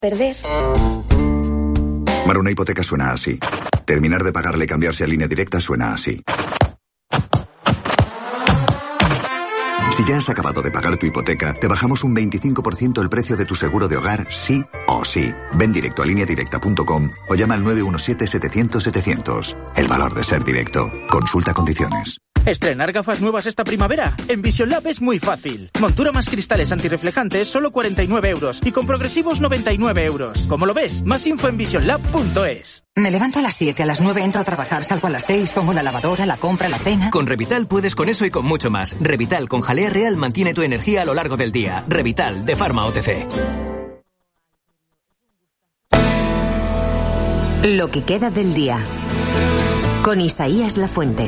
perder. Para una hipoteca suena así. Terminar de pagarle y cambiarse a Línea Directa suena así. Si ya has acabado de pagar tu hipoteca, te bajamos un 25% el precio de tu seguro de hogar, sí o sí. Ven directo a lineadirecta.com o llama al 917-700-700. El valor de ser directo. Consulta condiciones. ¿Estrenar gafas nuevas esta primavera? En Vision Lab es muy fácil. Montura más cristales antirreflejantes, solo 49 euros. Y con progresivos, 99 euros. ¿Cómo lo ves? Más info en visionlab.es. Me levanto a las 7, a las 9 entro a trabajar, salgo a las 6, pongo la lavadora, la compra, la cena... Con Revital puedes con eso y con mucho más. Revital con jalea real mantiene tu energía a lo largo del día. Revital, de Pharma OTC. Lo que queda del día. Con Isaías Lafuente.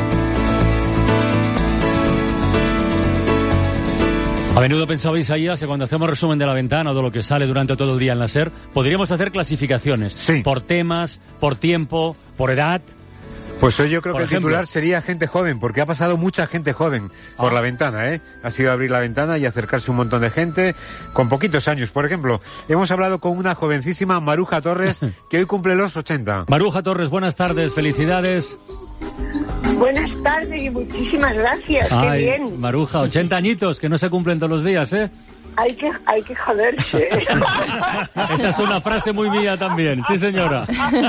A menudo pensaba Isaías que cuando hacemos resumen de La Ventana o de lo que sale durante todo el día en la SER, podríamos hacer clasificaciones. Sí. Por temas, por tiempo, por edad. Pues hoy yo creo Por que ejemplo, el titular sería gente joven, porque ha pasado mucha gente joven por la ventana, ¿eh? Ha sido abrir la ventana y acercarse un montón de gente con poquitos años. Por ejemplo, hemos hablado con una jovencísima Maruja Torres, que hoy cumple los 80. Maruja Torres, buenas tardes, felicidades. Buenas tardes y muchísimas gracias. Ay, Qué bien. Maruja, 80 añitos, que no se cumplen todos los días, ¿eh? Hay que joderse. Esa es una frase muy mía también, sí señora.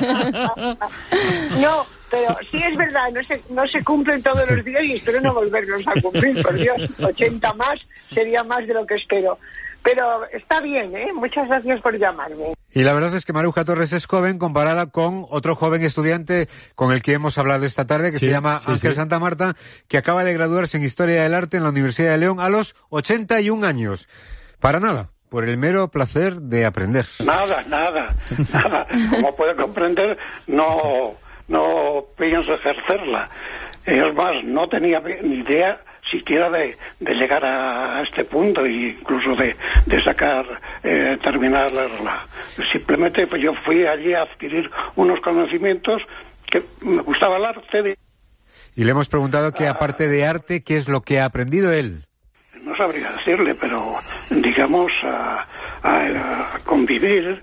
No, pero sí es verdad, no se cumplen todos los días y espero no volverlos a cumplir, por Dios. 80 más sería más de lo que espero. Pero está bien, ¿eh? Muchas gracias por llamarme. Y la verdad es que Maruja Torres es joven comparada con otro joven estudiante con el que hemos hablado esta tarde, que se llama Ángel Santamarta, que acaba de graduarse en Historia del Arte en la Universidad de León a los 81 años. Para nada, por el mero placer de aprender. Nada. Como puede comprender, no pienso ejercerla. Es más, no tenía ni idea siquiera de llegar a este punto e incluso de sacar, terminarla. Simplemente pues yo fui allí a adquirir unos conocimientos que me gustaba el arte. Y le hemos preguntado que aparte de arte, ¿qué es lo que ha aprendido él? No sabría decirle, pero digamos a convivir,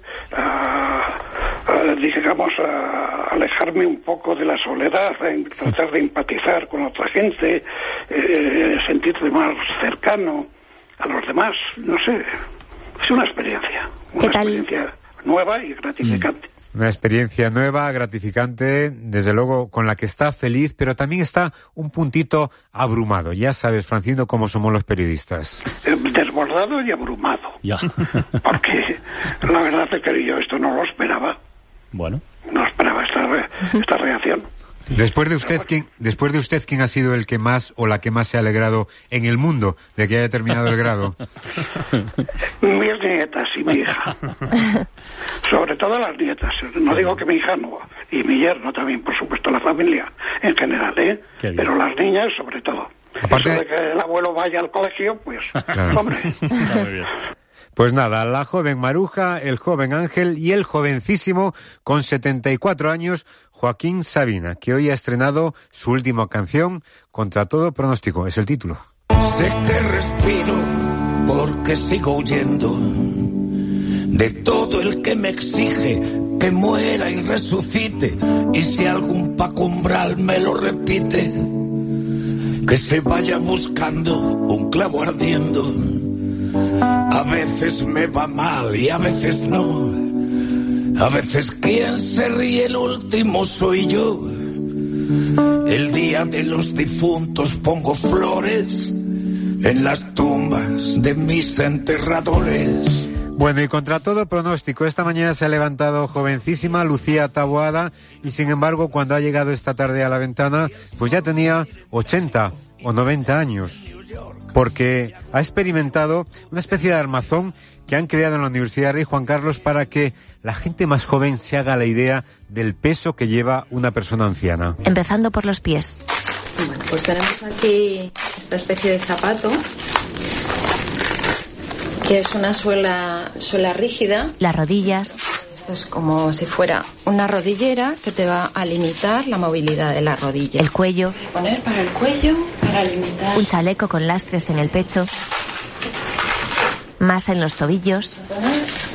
digamos a alejarme un poco de la soledad, tratar de empatizar con otra gente, sentirte más cercano a los demás, no sé, es una experiencia nueva y gratificante. Una experiencia nueva, gratificante, desde luego con la que está feliz, pero también está un puntito abrumado. Ya sabes, Francino, cómo somos los periodistas. Desbordado y abrumado. Ya. Porque la verdad es que yo esto no lo esperaba. Bueno. No esperaba esta reacción. Después de usted, ¿quién ha sido el que más o la que más se ha alegrado en el mundo de que haya terminado el grado? Mis nietas y mi hija. Sobre todo las nietas. No digo que mi hija no. Y mi yerno también, por supuesto, la familia en general, ¿eh? Pero las niñas sobre todo. Aparte de que el abuelo vaya al colegio, pues, claro. Hombre. Muy bien. Pues nada, la joven Maruja, el joven Ángel y el jovencísimo, con 74 años, Joaquín Sabina, que hoy ha estrenado su última canción, Contra todo pronóstico, es el título. Sé que respiro porque sigo huyendo de todo el que me exige que muera y resucite, y si algún pacumbral me lo repite, que se vaya buscando un clavo ardiendo. A veces me va mal y a veces no. A veces quien se ríe el último soy yo. El día de los difuntos pongo flores en las tumbas de mis enterradores. Bueno, y contra todo pronóstico, esta mañana se ha levantado jovencísima Lucía Taboada y sin embargo cuando ha llegado esta tarde a la ventana, pues ya tenía 80 o 90 años. Porque ha experimentado una especie de armazón que han creado en la Universidad Rey Juan Carlos para que la gente más joven se haga la idea del peso que lleva una persona anciana. Empezando por los pies. Bueno, pues tenemos aquí esta especie de zapato, que es una suela rígida. Las rodillas. Esto es como si fuera una rodillera que te va a limitar la movilidad de la rodilla. El cuello. Poner para el cuello, para limitar. Un chaleco con lastres en el pecho. Más en los tobillos.